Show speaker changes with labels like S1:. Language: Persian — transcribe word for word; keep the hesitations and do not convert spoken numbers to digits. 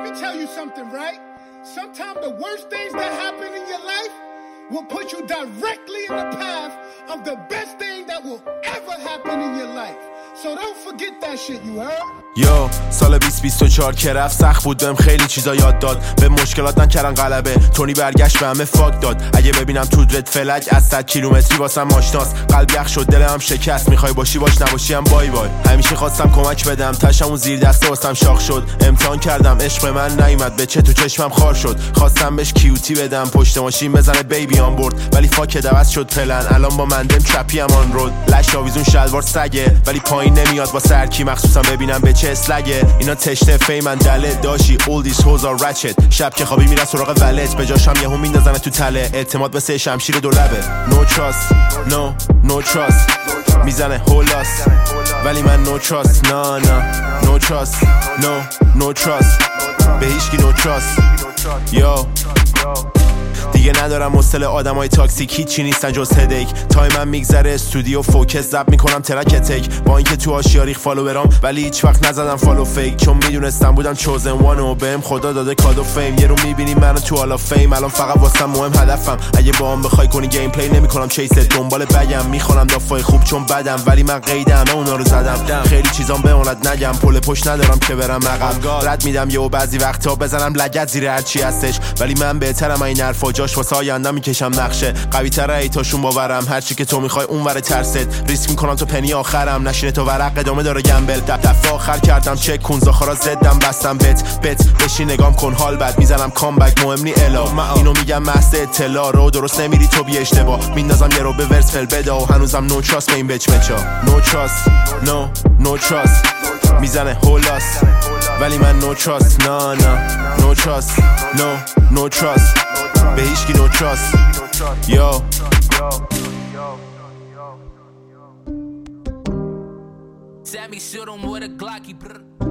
S1: me tell you something, right? Sometimes the worst things that happen in your life will put you directly in the path of the best thing that will ever happen in your life. So don't forget that shit, you heard?
S2: یو سال بیست بیست و چهار که رفت سخت بود بهم خیلی چیزا یاد داد به مشکلات نکردن غلبه تونی برگشت به همه فاک داد اگه ببینم تو رد فلک از صد کیلومتری واسم آشناس قلب یخ شد دلم شکست میخوای باشی باش نباشی هم بای بای همیشه خواستم کمک بدم تشم اون زیر دسته واسم شاخ شد امتحان کردم عشق من نیومد به چه تو چشمم خار شد خواستم بهش کیوتی بدم پشت ماشین بزنه بیبی آن برد ولی فاک دوست شد پلن الان با مندم چپی ام آن رود لش آویزون شلوار سگه ولی پایین نمیاد با سرکی مخصوصا ببینم به چه اسلگه اینا تشنه فیمن دله داشی all these hoes are ratchet شب که خوابی میرن سراغ ولت به جاشم یهو میندازن تو تله اعتماد به سه شمشیر دو لبه no trust no no trust میزنه هولاس ولی من no trust نه نه no trust no no trust به هیچکی no trust yo دیگه ندارم مستل آدمای تاکسیک هیچی نیستن جز هدیک تایمم میگذره استودیو فوکس زب میکنم ترک تک با اینکه تو آشیاریخ فالو برام ولی هیچ وقت نزدم فالو فیک چون میدونستم بودم چوزن وان و بهم خدا داده کادو فیم یه رو میبینی منو تو حالا فیم الان فقط واسم مهم هدفم اگه با هم بخوای کنی گیم پلی نمیکنم چیس دنبال بگم میخونم دافای خوب چون بدم ولی من قیدم اونا رو زدم خیلی چیزام بموند نگم پل پشت ندارم که برم عقب رد میدم یهو بعضی وقتا بزنم لگد زیر هر چی هستش ولی من بهترم این حرفا جاش واسه آینده میکشم نقشه قوی تره ایتاشون باورم هرچی که تو میخوای اون ور ترست ریسک میکنم تو پنی آخرم نشینه تو ورق ادامه داره گمبل دف دفعه آخر کردم چک کن زاخارا زدم بستم بت بت بشین نگام کن حال بد میزنم کامبک مهم نی الا اینو میگم مست اطلاع رو درست نمیری تو بی اشتباه میندازم یه رو به ورس فل بده و هنوزم نو تراست به این بچ مچا نو تراست نو نو تراست میزنه هولاس ولی من نو تراست نه نه نو تراست نو نو تراست به هیچکی نو تراست یو
S3: Sammy shoot him with a Glocky.